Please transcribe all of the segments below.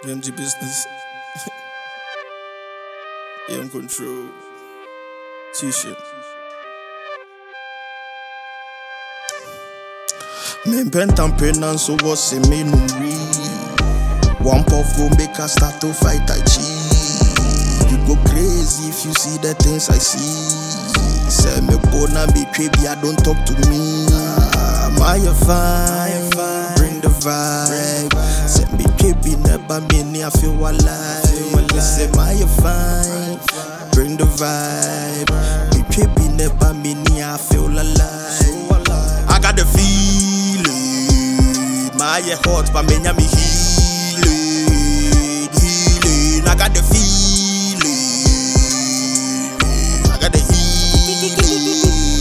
MG business. In control. T-shirt. Men pen tampin and so what's in me no read. One puff go make us start to fight I cheat. You go crazy if you see the things I see. Say me bona be baby, I don't talk to me. My fine, bring the vibe. Say me baby, never me I feel alive. Say my fine, bring the vibe. Me baby, never me I feel alive. I got the feeling, my hot, but me healing. I got the feeling, I got the healing.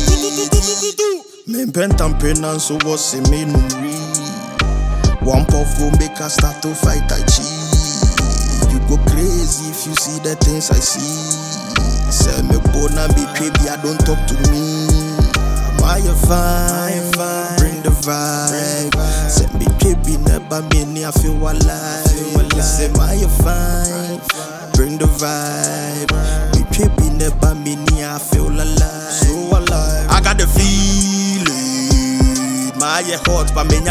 Men pen tampin and so what's in me no read. One puff go make us start to fight I cheat. You go crazy if you see the things I see. Say me bona be baby, I don't talk to me. My fine, bring the vibe. Say me baby, never me I feel alive. Say my fine, bring the vibe. Me baby, never me I feel alive. So alive. I got the feeling, my hot, but me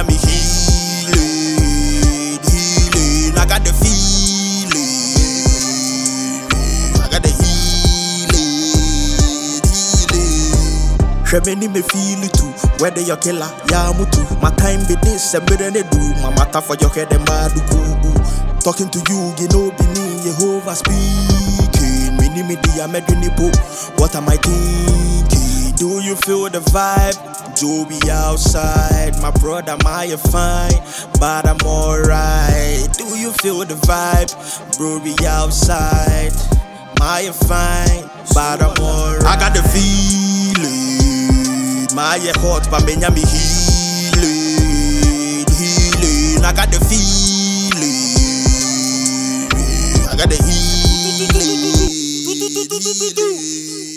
healing. I got the feeling, I got the healing. Shemeni me feel it too. Whether you're killer, ya mutu. My time be this, and better they do. My matter for your head and bad kubu. Talking to you, you know be me, Jehovah speaking. Mini me the American. What am I thinking? Do you feel the vibe? Joey outside, my brother, my fine, but I'm alright. Do you feel the vibe? Bro, be outside, my fine, but I'm alright. I got the feeling, my hot, but me healing. I got the feeling, I got the healing.